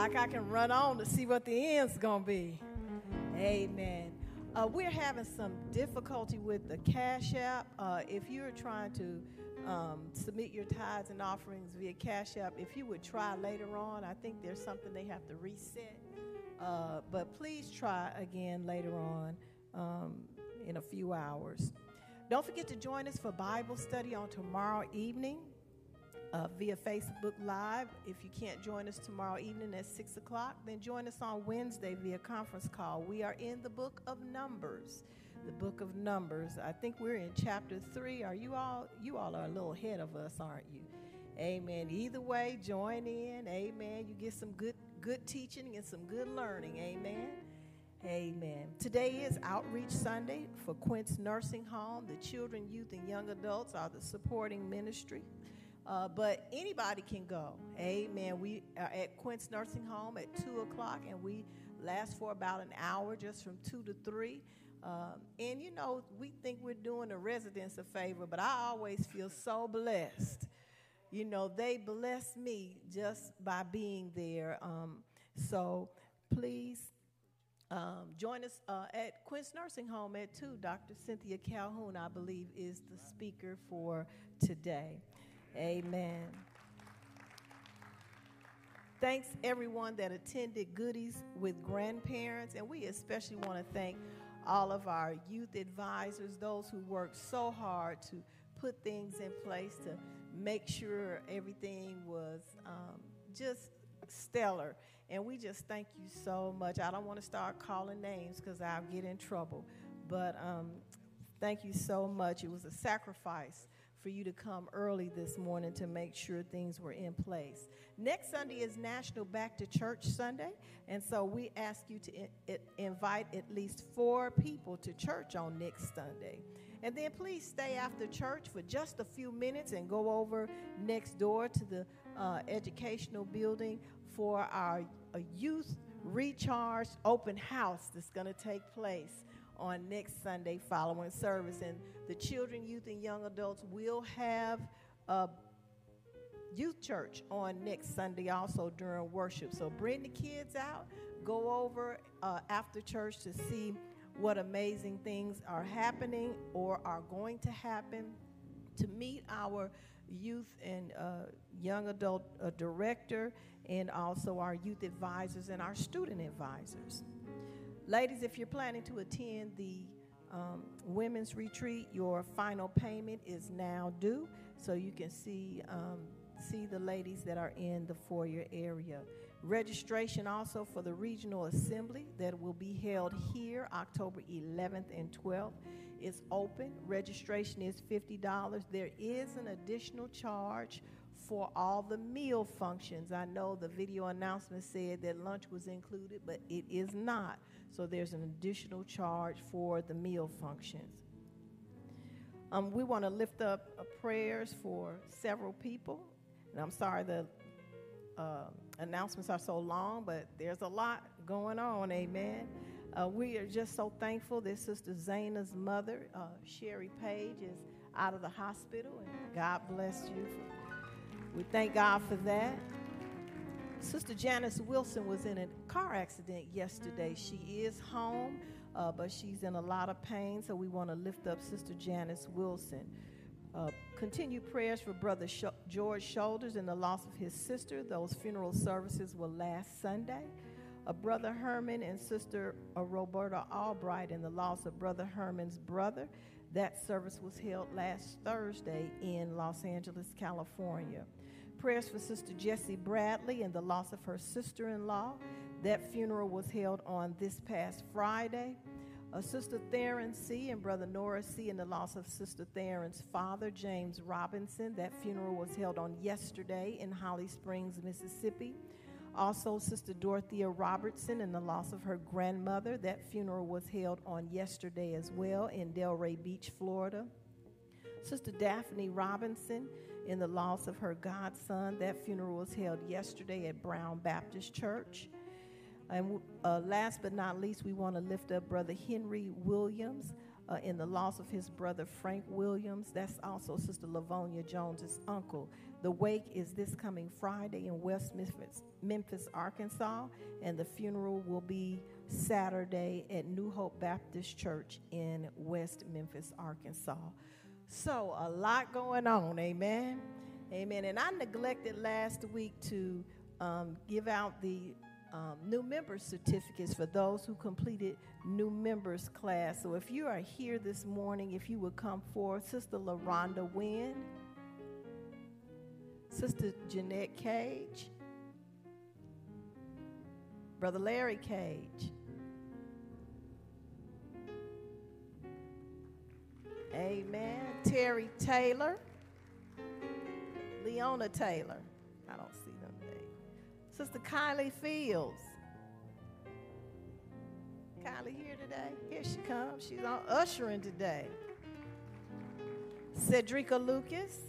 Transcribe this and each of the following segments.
like I can run on to see what the end's going to be. Amen. We're having some difficulty with the Cash App. If you're trying to submit your tithes and offerings via Cash App, if you would try later on, I think there's something they have to reset. But please try again later on in a few hours. Don't forget to join us for Bible study on tomorrow evening via Facebook Live. If you can't join us tomorrow evening at 6 o'clock, then join us on Wednesday via conference call. We are in the book of Numbers. The book of Numbers. I think we're in chapter 3. You all are a little ahead of us, aren't you? Amen. Either way, join in. Amen. You get some good teaching and some good learning. Amen. Amen. Today is Outreach Sunday for Quince Nursing Home. The children, youth, and young adults are the supporting ministry. But anybody can go. Amen. We are at Quince Nursing Home at 2 o'clock, and we last for about an hour, just from 2 to 3. And, you know, we think we're doing the residents a favor, but I always feel so blessed. You know, they bless me just by being there. So please join us at Quince Nursing Home at 2. Dr. Cynthia Calhoun, I believe, is the speaker for today. Amen. Thanks, everyone that attended Goodies with Grandparents, and we especially want to thank all of our youth advisors, those who worked so hard to put things in place to make sure everything was just stellar. And we just thank you so much. I don't want to start calling names because I'll get in trouble, but thank you so much. It was a sacrifice for you to come early this morning to make sure things were in place. Next Sunday is National Back to Church Sunday, and so we ask you to invite at least 4 people to church on next Sunday. And then please stay after church for just a few minutes and go over next door to the educational building for our youth recharge open house that's going to take place on next Sunday following service. And the children, youth, and young adults will have youth church on next Sunday also during worship. So bring the kids out, go over after church to see what amazing things are happening or are going to happen, to meet our youth and young adult director, and also our youth advisors and our student advisors. Ladies, if you're planning to attend the women's retreat, your final payment is now due, so you can see the ladies that are in the foyer area. Registration also for the regional assembly that will be held here October 11th and 12th is open. Registration is $50. There is an additional charge for all the meal functions. I know the video announcement said that lunch was included, but it is not. So there's an additional charge for the meal functions. We want to lift up prayers for several people. And I'm sorry the announcements are so long, but there's a lot going on, amen. We are just so thankful that Sister Zana's mother, Sherry Page, is out of the hospital, and God bless you. We thank God for that. Sister Janice Wilson was in a car accident yesterday. She is home, but she's in a lot of pain, so we want to lift up Sister Janice Wilson. Continue prayers for Brother George Shoulders and the loss of his sister. Those funeral services were last Sunday. Brother Herman and Sister Roberta Albright and the loss of Brother Herman's brother. That service was held last Thursday in Los Angeles, California. Prayers for Sister Jessie Bradley and the loss of her sister-in-law. That funeral was held on this past Friday. Sister Theron C. and Brother Norris C. and the loss of Sister Theron's father, James Robinson. That funeral was held on yesterday in Holly Springs, Mississippi. Also, Sister Dorothea Robertson and the loss of her grandmother. That funeral was held on yesterday as well in Delray Beach, Florida. Sister Daphne Robinson in the loss of her godson. That funeral was held yesterday at Brown Baptist Church. And last but not least, we want to lift up Brother Henry Williams in the loss of his brother Frank Williams. That's also Sister Lavonia Jones's uncle. The wake is this coming Friday in West Memphis, Arkansas, and the funeral will be Saturday at New Hope Baptist Church in West Memphis, Arkansas. So a lot going on, amen? Amen. And I neglected last week to give out the new member certificates for those who completed new members class. So if you are here this morning, if you would come forward, Sister LaRonda Wynn, Sister Jeanette Cage, Brother Larry Cage, amen, Terry Taylor, Leona Taylor, I don't see them today, Sister Kylie Fields. Kylie here today? Here she comes. She's on ushering today. Cedrica Lucas.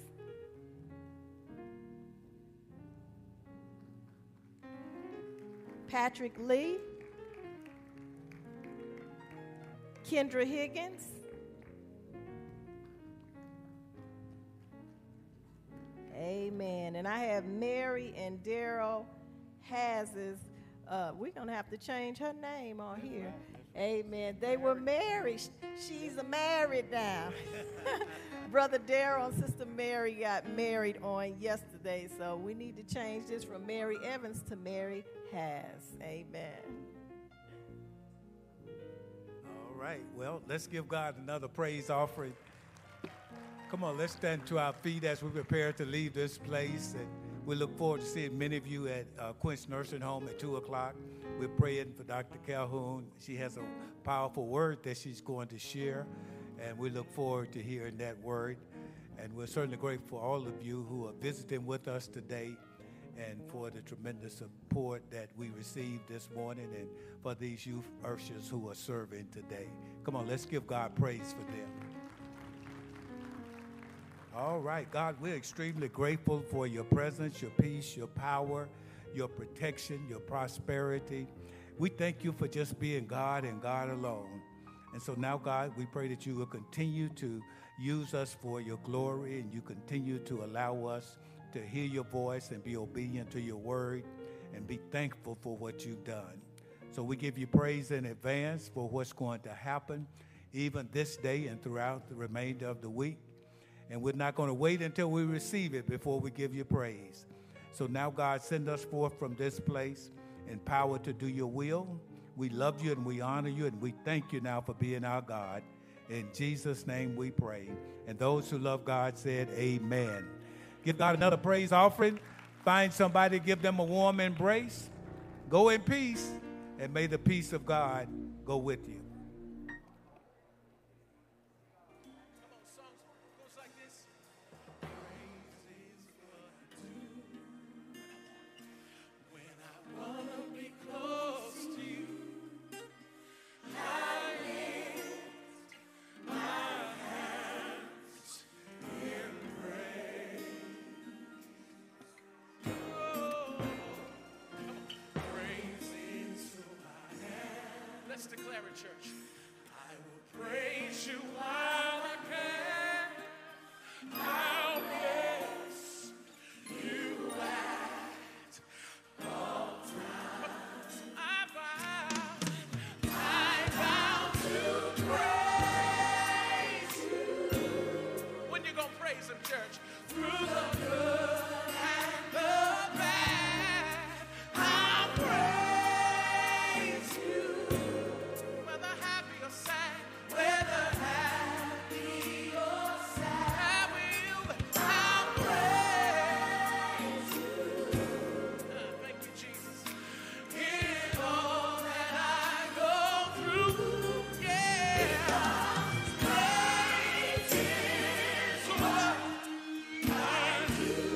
Patrick Lee. Kendra Higgins. Amen. And I have Mary and Daryl Hazes. We're going to have to change her name on here. Amen. They were married. She's married now. Brother Daryl and Sister Mary got married on yesterday, so we need to change this from Mary Evans to Mary Haz. Amen. All right. Well, let's give God another praise offering. Come on, let's stand to our feet as we prepare to leave this place. And we look forward to seeing many of you at Quince Nursing Home at 2 o'clock. We're praying for Dr. Calhoun. She has a powerful word that she's going to share, and we look forward to hearing that word. And we're certainly grateful for all of you who are visiting with us today and for the tremendous support that we received this morning and for these youth ushers who are serving today. Come on, let's give God praise for them. All right, God, we're extremely grateful for your presence, your peace, your power, your protection, your prosperity. We thank you for just being God and God alone. And so now, God, we pray that you will continue to use us for your glory, and you continue to allow us to hear your voice and be obedient to your word and be thankful for what you've done. So we give you praise in advance for what's going to happen even this day and throughout the remainder of the week. And we're not going to wait until we receive it before we give you praise. So now, God, send us forth from this place in power to do your will. We love you and we honor you, and we thank you now for being our God. In Jesus' name we pray. And those who love God said amen. Give God another praise offering. Find somebody, give them a warm embrace. Go in peace, and may the peace of God go with you. Let's declare it, church. I will praise you while I can. I'll bless you at all times. I vow to praise you. When you gonna praise him, church? Through the good and the bad, I'll praise you. Whether happy or sad, whether happy or sad, I'll praise you. Thank you, Jesus. In all that I go through, yeah, praise is what I do.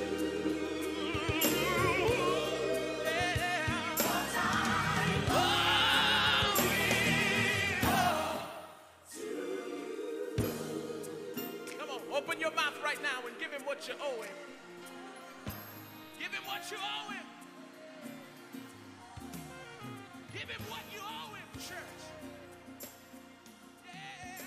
Yeah, 'cause I owe it all to you. Come on, open your mouth right now and give him what you owe him. Give him what you owe him. Give him what you owe him, church.